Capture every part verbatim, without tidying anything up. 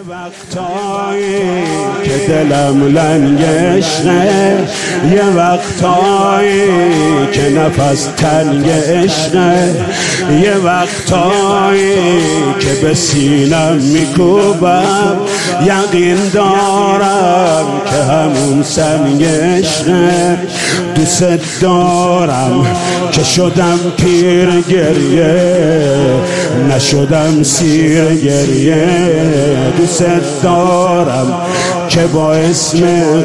وقتایی که دلم لنگ عشقه، یه وقتایی که نفس تنگ عشقه، یه وقتایی که به سینم میکوبم یقین دارم که همون سنگ عشقه. دوست دارم که شدم پیر گریه، نشدم سیر گریه. دوست دارم که با اسم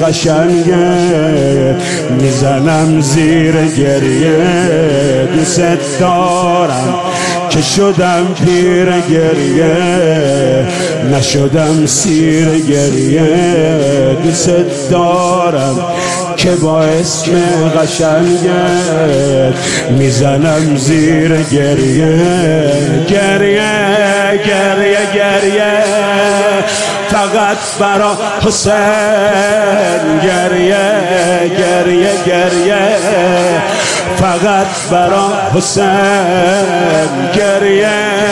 قشنگه میزنم زیر گریه. دوست دارم که شدم پیر گریه، نشدم سیر گریه. دوست دارم که با اسم قشنگت میزنم زیر گریه. گریه گریه گریه فقط برا حسین. گریه گریه گریه فقط برا حسین. گریه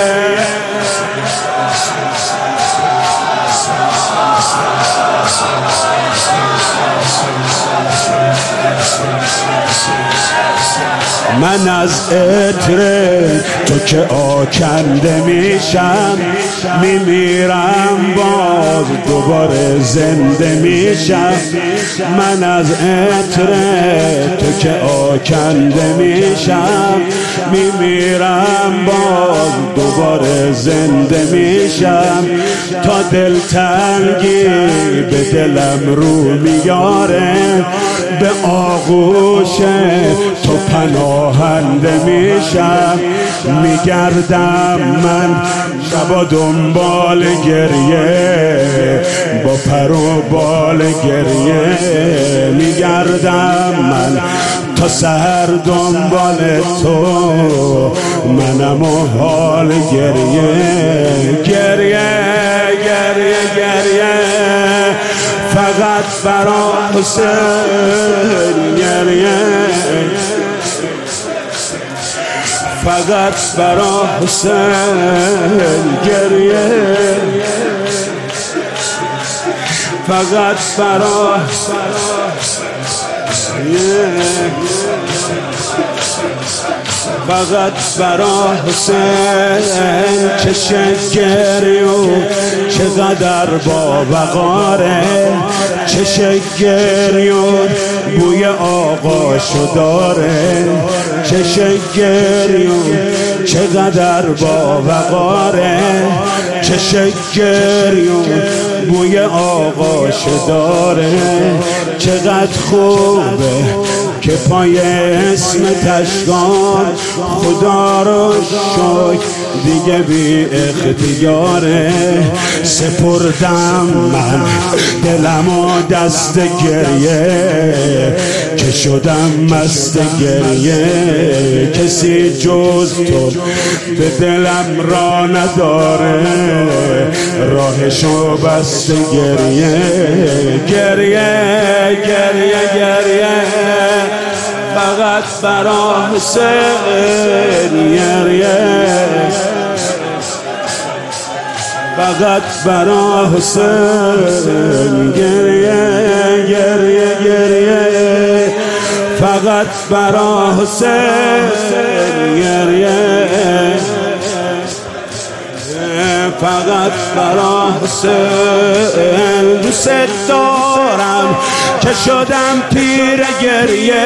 من از عطر تو که آکنده میشم، میمیرم باز دوباره زنده میشم. من از عطر تو که آکنده میشم، میمیرم باز دوباره زنده میشم. تا دلتنگی به دلم رو میاره، به آغوش تو پناهنده میشم. میگردم من شبا دنبال گریه، با پر و بال گریه. میگردم من تا سحر دنبال تو، منم و حال گریه. گریه گریه گریه فقط برا حسین. گریه فقط برا حسین. گریه فقط برا فقط برا حسین. چشم گریو چقدر با وقاره، چشم گریو بوی آقاشو داره. چشم گریو چقدر با وقاره، چشم گریو بوی آقاشو داره. چقدر خوبه که پای اسم تشکان، خدا رو شکر دیگه بی اختیاره. سپردم من دلم و دست گریه، که شدم مست گریه. کسی جز تو به دلم را نداره، راهشو بست گریه. گریه گریه گریه فقط برا حسین. گریه فقط برا حسین. گریه گریه گریه فقط برا حسین. گریه فقط برا حسین. دوست دارم که شدم پیر گریه،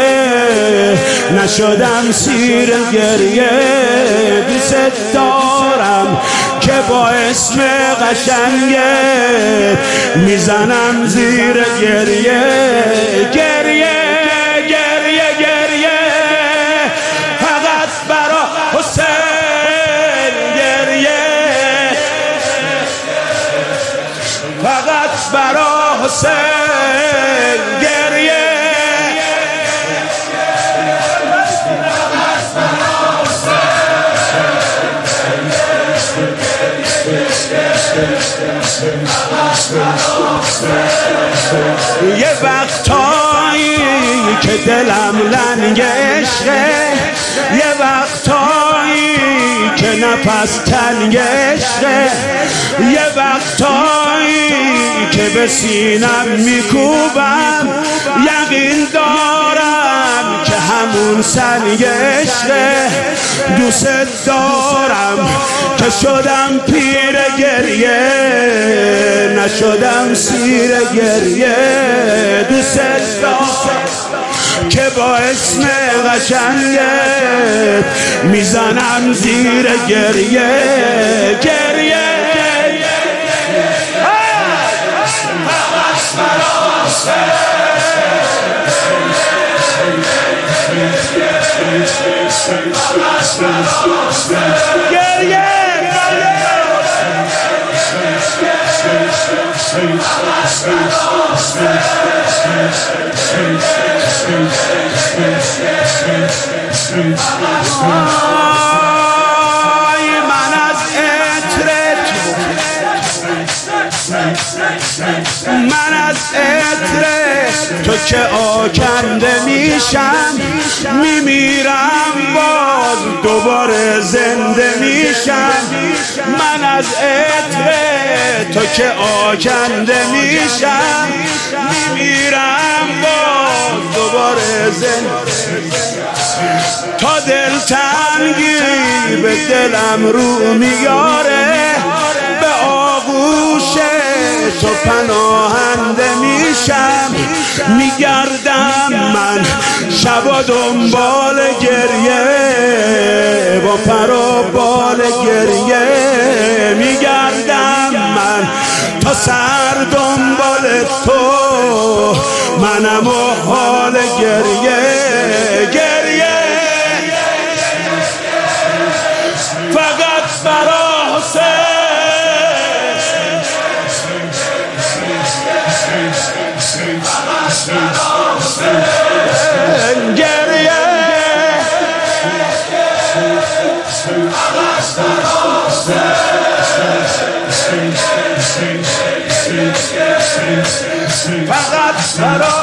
نشدم سیر گریه. دوست دارم که با اسم قشنگت میزنم زیر گریه. گریه گریه گریه فقط برا حسین. گریه فقط برا حسین. گریه یه وقتایی که دلم لنگ عشقه، یه وقتایی که نفس تنگ عشقه، یه وقتایی به سینم میکوبم، یقین دارم که همون سنگ عشقه. دوست دارم که شدم پیر گریه، نشدم سیر گریه. دوست دارم که با اسم قشنگت میزنم زیر گریه. گریه گریه من از عطرت، من از عطرت تو که آکنده میشم، میمیرم باز دوباره زنده میشم. من از عطرت تو که آکنده میشم، میمیرم باز دوباره زنده. تا دلتنگی به دلم رو میاره، به آغوش تو پناهنده میشم. میگردم من شبا دنبال گریه، با پر و بال گریه. میگردم من تا سر دنبال تو، منم و حال گریه. گریه فقط برا حسین، گریه فقط برا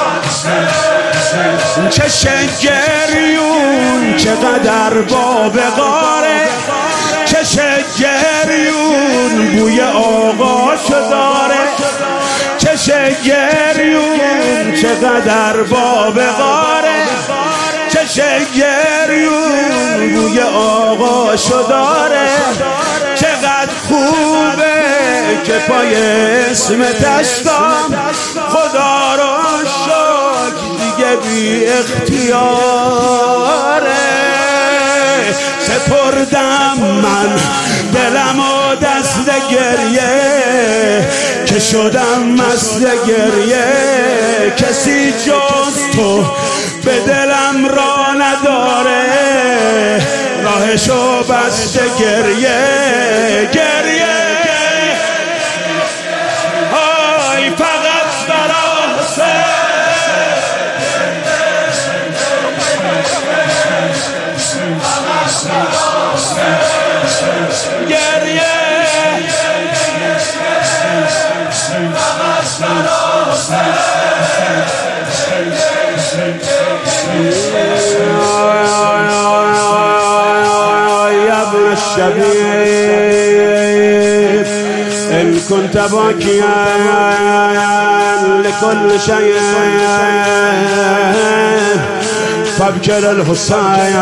چشم گریون چقدر باب غاره، چشم گریون بوی آغاشو داره. چشم گریون چقدر باب غاره، چشم گریون بوی آغاشو داره. چقدر خوبه که پای اسمت اشکام، خدا رو شکر دیگه بی اختیاره. سپردم من دلم و دست گریه، که شدم مست گریه. کسی جز تو به دلم را نداره، راهشو بسته گریه. گریه های فقط برا حسین، گریه يا ابن الشبيب إن كنت باكيا لكل شيء فابكي للحسين.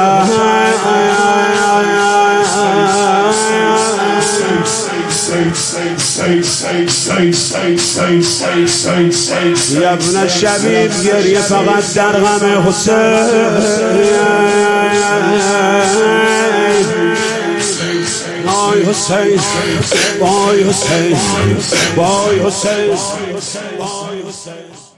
يا ابن الشبيب گریه فقط در غم حسین. وای حسین، وای حسین، وای حسین، وای حسین.